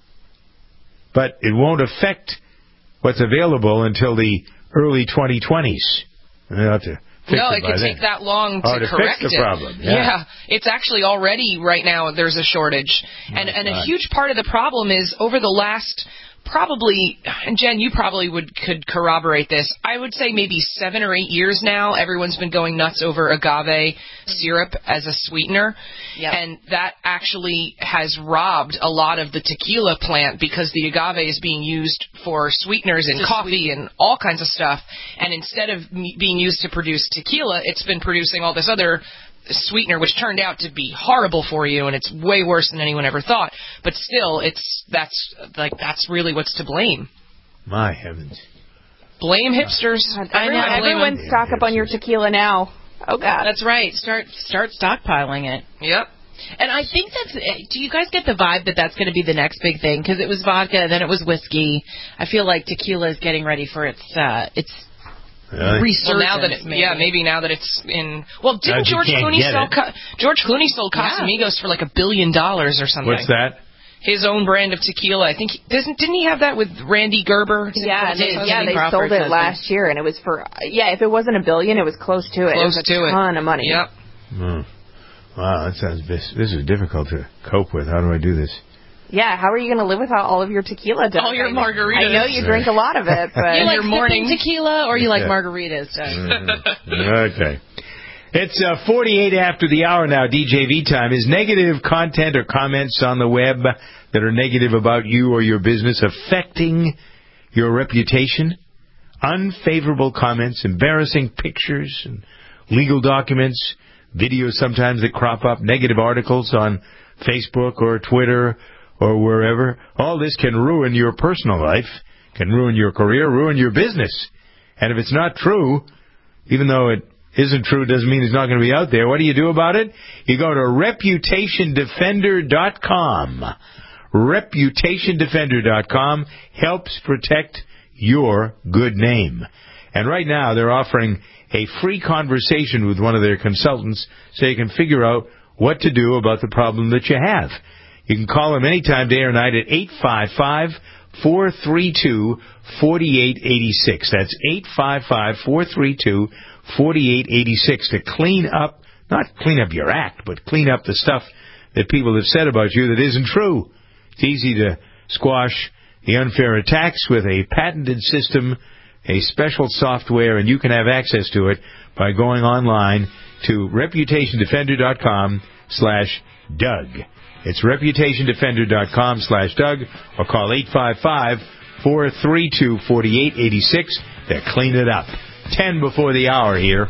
But it won't affect what's available until the early twenty twenties. They'll have to fix No, it it by could then. take that long to Oh, to correct fix the it. problem, yeah. It's actually already right now there's a shortage. And and a God. huge part of the problem is over the last probably, and Jen, you probably would could corroborate this. I would say maybe seven or eight years now, everyone's been going nuts over agave syrup as a sweetener. Yep. And that actually has robbed a lot of the tequila plant because the agave is being used for sweeteners in To coffee and all kinds of stuff. And instead of m- being used to produce tequila, it's been producing all this other sweetener, which turned out to be horrible for you, and it's way worse than anyone ever thought. But still, it's that's like that's really what's to blame. My heavens. Blame hipsters. I know. Everyone, everyone blame stock up on your tequila now. Oh, God. That's right. Start start stockpiling it. Yep. And I think that's. Do you guys get the vibe that that's going to be the next big thing? Because it was vodka, then it was whiskey. I feel like tequila is getting ready for its uh, its Really? resurgence. Well, now that it, maybe. yeah, maybe now that it's in. Well, Now didn't you George can't Clooney get sell? it. Ca- George Clooney sold Yeah. Casamigos for like a billion dollars or something. What's that? His own brand of tequila. I think he, doesn't didn't he have that with Randy Gerber? Yeah, His they, yeah, they Crawford's sold it husband. last year, and it was for yeah. If it wasn't a billion, it was close to it. Close it was to a it. ton of money. Yep. Hmm. Wow, that sounds this, this is difficult to cope with. How do I do this? Yeah, how are you going to live without all of your tequila? Doug? All your I know- margaritas. I know you drink a lot of it, but You like your morning sipping tequila or you like Yeah. margaritas, Doug? Mm-hmm. Okay. It's uh, forty-eight after the hour now, D J V time. Is negative content or comments on the web that are negative about you or your business affecting your reputation? Unfavorable comments, embarrassing pictures, and legal documents, videos sometimes that crop up, negative articles on Facebook or Twitter or wherever. All this can ruin your personal life, can ruin your career, ruin your business. And if it's not true, even though it isn't true, doesn't mean it's not going to be out there. What do you do about it? You go to reputation defender dot com. reputation defender dot com helps protect your good name. And right now they're offering a free conversation with one of their consultants so you can figure out what to do about the problem that you have. You can call them anytime, day or night, at eight five five, four three two, four eight eight six. That's eight five five, four three two, four eight eight six to clean up, not clean up your act, but clean up the stuff that people have said about you that isn't true. It's easy to squash the unfair attacks with a patented system, a special software, and you can have access to it by going online to reputation defender dot com slash Doug. It's reputation defender dot com slash Doug, or call eight five five, four three two, four eight eight six. They'll clean it up. Ten before the hour here.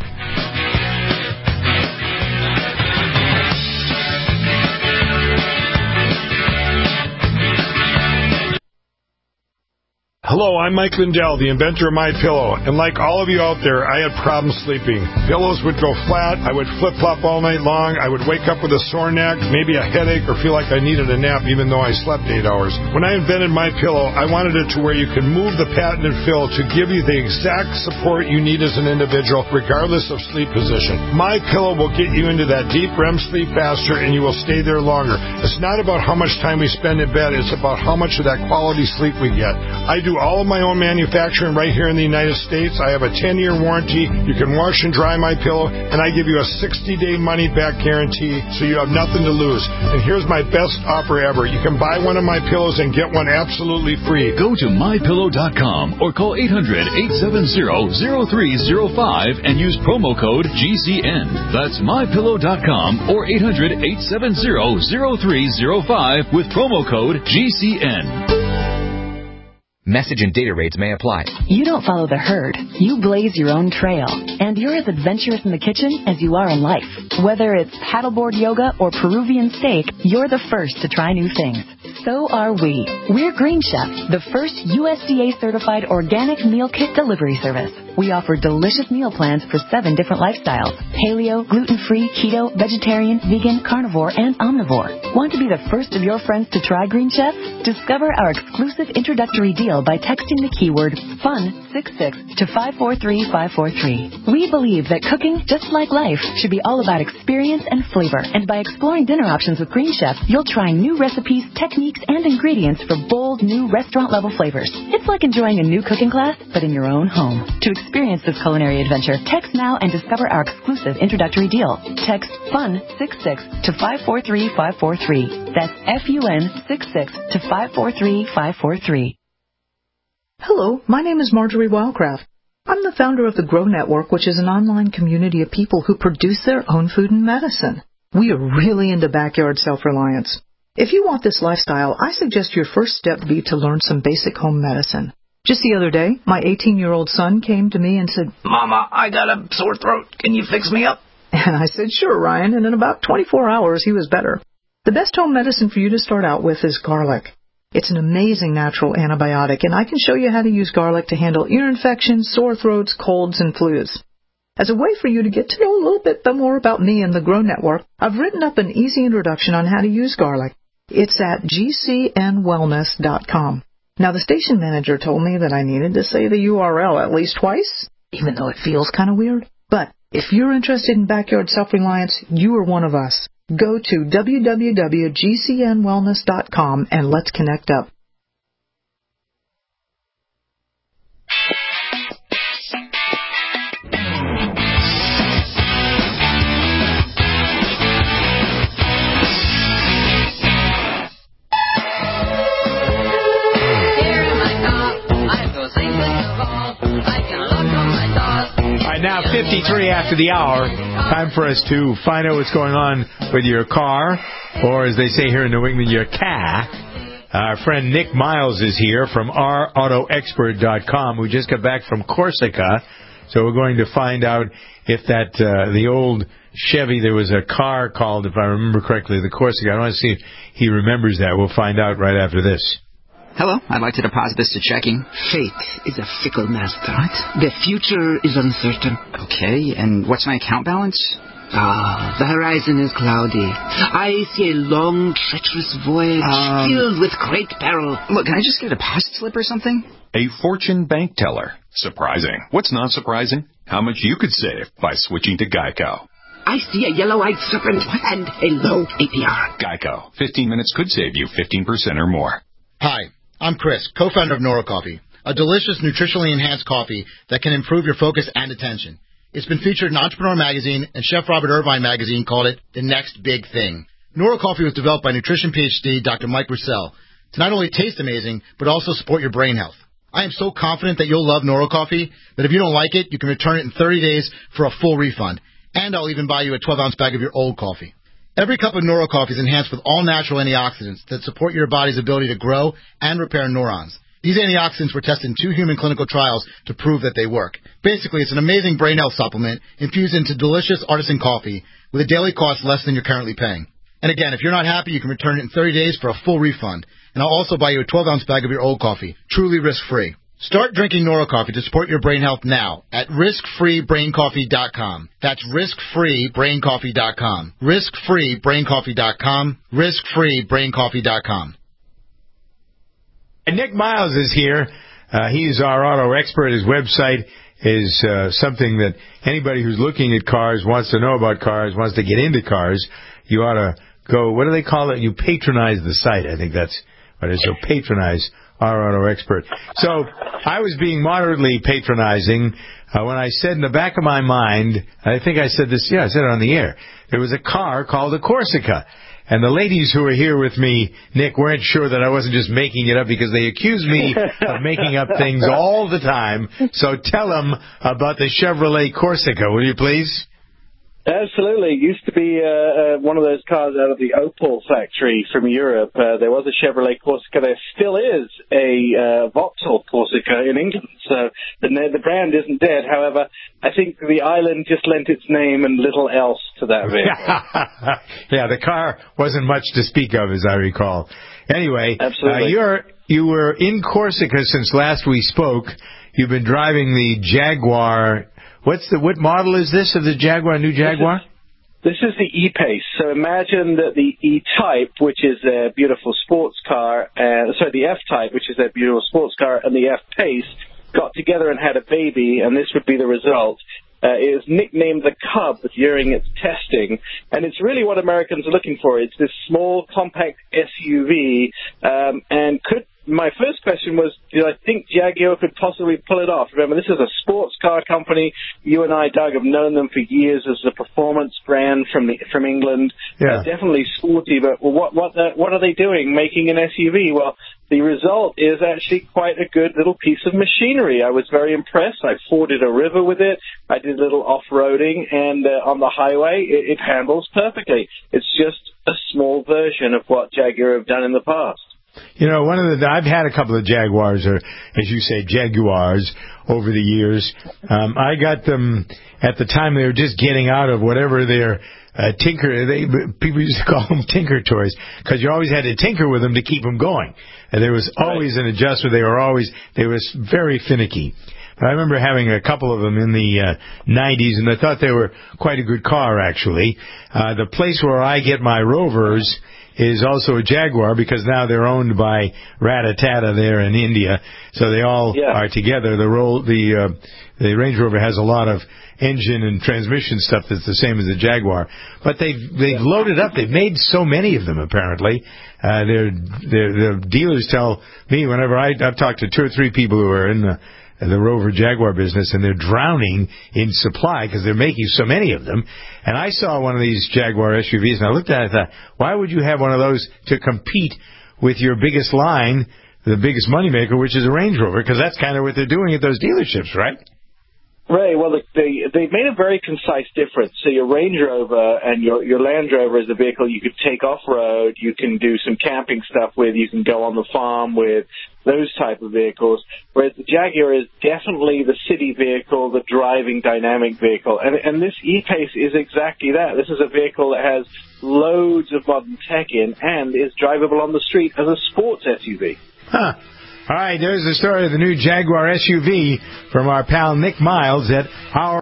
Hello, I'm Mike Lindell, the inventor of My Pillow, and like all of you out there, I had problems sleeping. Pillows would go flat, I would flip-flop all night long, I would wake up with a sore neck, maybe a headache, or feel like I needed a nap even though I slept eight hours. When I invented My Pillow, I wanted it to where you could move the patented fill to give you the exact support you need as an individual, regardless of sleep position. My Pillow will get you into that deep R E M sleep faster, and you will stay there longer. It's not about how much time we spend in bed, it's about how much of that quality sleep we get. I do all of my own manufacturing right here in the United States. I have a ten-year warranty. You can wash and dry my pillow, and I give you a sixty-day money-back guarantee, so you have nothing to lose. And here's my best offer ever. You can buy one of my pillows and get one absolutely free. Go to my pillow dot com or call eight hundred, eight seven zero, zero three zero five and use promo code G C N. That's my pillow dot com or eight hundred, eight seven zero, zero three zero five with promo code G C N. Message and data rates may apply. You don't follow the herd. You blaze your own trail. And you're as adventurous in the kitchen as you are in life. Whether it's paddleboard yoga or Peruvian steak, you're the first to try new things. So are we. We're Green Chef, the first U S D A-certified organic meal kit delivery service. We offer delicious meal plans for seven different lifestyles: paleo, gluten-free, keto, vegetarian, vegan, carnivore, and omnivore. Want to be the first of your friends to try Green Chef? Discover our exclusive introductory deal by texting the keyword FUN sixty-six to five four three five four three. We believe that cooking, just like life, should be all about experience and flavor. And by exploring dinner options with Green Chef, you'll try new recipes, techniques, and ingredients for bold, new restaurant-level flavors. It's like enjoying a new cooking class, but in your own home. To experience this culinary adventure, text now and discover our exclusive introductory deal. Text FUN sixty-six to five four three five four three. That's F U N sixty-six to five four three five four three. Hello, my name is Marjorie Wildcraft. I'm the founder of the Grow Network, which is an online community of people who produce their own food and medicine. We are really into backyard self-reliance. If you want this lifestyle, I suggest your first step be to learn some basic home medicine. Just the other day, my eighteen-year-old son came to me and said, "Mama, I got a sore throat. Can you fix me up?" And I said, "Sure, Ryan," and in about twenty-four hours, he was better. The best home medicine for you to start out with is garlic. It's an amazing natural antibiotic, and I can show you how to use garlic to handle ear infections, sore throats, colds, and flus. As a way for you to get to know a little bit more about me and the Grow Network, I've written up an easy introduction on how to use garlic. It's at G C N wellness dot com. Now, the station manager told me that I needed to say the U R L at least twice, even though it feels kind of weird. But if you're interested in backyard self-reliance, you are one of us. Go to w w w dot G C N wellness dot com and let's connect up. Now, fifty-three after the hour, time for us to find out what's going on with your car, or as they say here in New England, your car. Our friend Nick Miles is here from our auto expert dot com, who just got back from Corsica. So we're going to find out if that, uh, the old Chevy, there was a car called, if I remember correctly, the Corsica. I want to see if he remembers that. We'll find out right after this. Hello, I'd like to deposit this to checking. Fate is a fickle master. What? The future is uncertain. Okay, and what's my account balance? Ah, the horizon is cloudy. I see a long, treacherous voyage Um, filled with great peril. Look, can I just get a deposit slip or something? A fortune bank teller. Surprising. What's not surprising? How much you could save by switching to Geico. I see a yellow-eyed serpent and a low A P R. Geico. fifteen minutes could save you fifteen percent or more. Hi, I'm Chris, co-founder of Nora Coffee, a delicious, nutritionally enhanced coffee that can improve your focus and attention. It's been featured in Entrepreneur Magazine, and Chef Robert Irvine Magazine called it the next big thing. Nora Coffee was developed by nutrition PhD Doctor Mike Roussel to not only taste amazing, but also support your brain health. I am so confident that you'll love Nora Coffee that if you don't like it, you can return it in thirty days for a full refund. And I'll even buy you a twelve-ounce bag of your old coffee. Every cup of Nora Coffee is enhanced with all-natural antioxidants that support your body's ability to grow and repair neurons. These antioxidants were tested in two human clinical trials to prove that they work. Basically, it's an amazing brain health supplement infused into delicious artisan coffee with a daily cost less than you're currently paying. And again, if you're not happy, you can return it in thirty days for a full refund. And I'll also buy you a twelve-ounce bag of your old coffee, truly risk-free. Start drinking Nora Coffee to support your brain health now at risk free brain coffee dot com. That's risk free brain coffee dot com. risk free brain coffee dot com. risk free brain coffee dot com. And Nick Miles is here. Uh, he's our auto expert. His website is uh, something that anybody who's looking at cars, wants to know about cars, wants to get into cars, you ought to go, what do they call it? You patronize the site. I think that's what it is. So patronize our auto expert. So I was being moderately patronizing uh, when I said in the back of my mind, I think I said this, yeah, I said it on the air, there was a car called a Corsica. And the ladies who were here with me, Nick, weren't sure that I wasn't just making it up because they accuse me of making up things all the time. So tell them about the Chevrolet Corsica, will you please? Absolutely. It used to be uh, uh, one of those cars out of the Opel factory from Europe. Uh, there was a Chevrolet Corsica. There still is a uh, Vauxhall Corsica in England. So the, the brand isn't dead. However, I think the island just lent its name and little else to that vehicle. Yeah, the car wasn't much to speak of, as I recall. Anyway, Absolutely. Uh, you're, you were in Corsica since last we spoke. You've been driving the Jaguar. What's the what model is this of the Jaguar, new Jaguar? This is, this is the E-Pace. So imagine that the E-Type, which is a beautiful sports car, uh, sorry, the F-Type, which is a beautiful sports car, and the F-Pace got together and had a baby, and this would be the result. Uh, it was nicknamed the Cub during its testing, and it's really what Americans are looking for. It's this small, compact S U V, um, and could my first question was, did I think Jaguar could possibly pull it off? Remember, this is a sports car company. You and I, Doug, have known them for years as a performance brand from the, from England. Yeah. Uh, definitely sporty, but well, what what the, what are they doing making an S U V? Well, the result is actually quite a good little piece of machinery. I was very impressed. I forded a river with it. I did a little off-roading, and uh, on the highway, it, it handles perfectly. It's just a small version of what Jaguar have done in the past. You know, one of the I've had a couple of Jaguars, or as you say, Jaguars, over the years. Um, I got them at the time they were just getting out of whatever their uh, tinker. They people used to call them tinker toys because you always had to tinker with them to keep them going. And there was always an adjustment. They were always they were very finicky. But I remember having a couple of them in the uh, nineties, and I thought they were quite a good car, actually. Uh, the place where I get my Rovers is also a Jaguar because now they're owned by Ratatata there in India, so they all yeah. are together. The roll, the uh, the Range Rover has a lot of engine and transmission stuff that's the same as the Jaguar, but they've they've yeah. loaded up. They've made so many of them apparently. Uh, their their dealers tell me whenever I I've talked to two or three people who are in the the Rover Jaguar business, and they're drowning in supply because they're making so many of them. And I saw one of these Jaguar S U Vs, and I looked at it and I thought, why would you have one of those to compete with your biggest line, the biggest moneymaker, which is a Range Rover? Because that's kind of what they're doing at those dealerships, right? Right. Well, they they made a very concise difference. So your Range Rover and your your Land Rover is a vehicle you could take off road. You can do some camping stuff with. You can go on the farm with those type of vehicles. Whereas the Jaguar is definitely the city vehicle, the driving dynamic vehicle. And and this E-Pace is exactly that. This is a vehicle that has loads of modern tech in and is drivable on the street as a sports S U V. Huh. All right, there's the story of the new Jaguar S U V from our pal Nick Miles at our...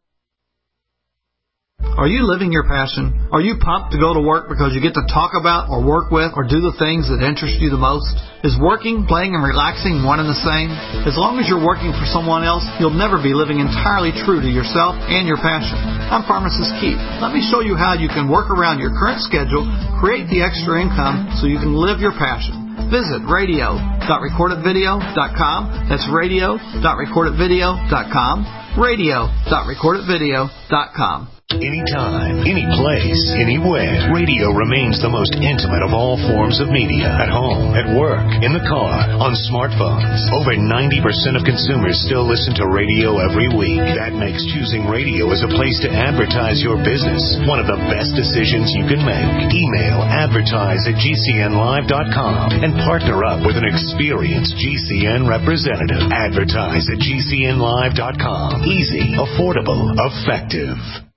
Are you living your passion? Are you pumped to go to work because you get to talk about or work with or do the things that interest you the most? Is working, playing, and relaxing one and the same? As long as you're working for someone else, you'll never be living entirely true to yourself and your passion. I'm Pharmacist Keith. Let me show you how you can work around your current schedule, create the extra income so you can live your passion. Visit radio dot record it video dot com. That's radio dot record it video dot com. radio dot record it video dot com. Anytime, any place, anywhere. Radio remains the most intimate of all forms of media. At home, at work, in the car, on smartphones. Over ninety percent of consumers still listen to radio every week. That makes choosing radio as a place to advertise your business one of the best decisions you can make. Email advertise at G C N live dot com and partner up with an experienced G C N representative. Advertise at G C N live dot com. Easy, affordable, effective.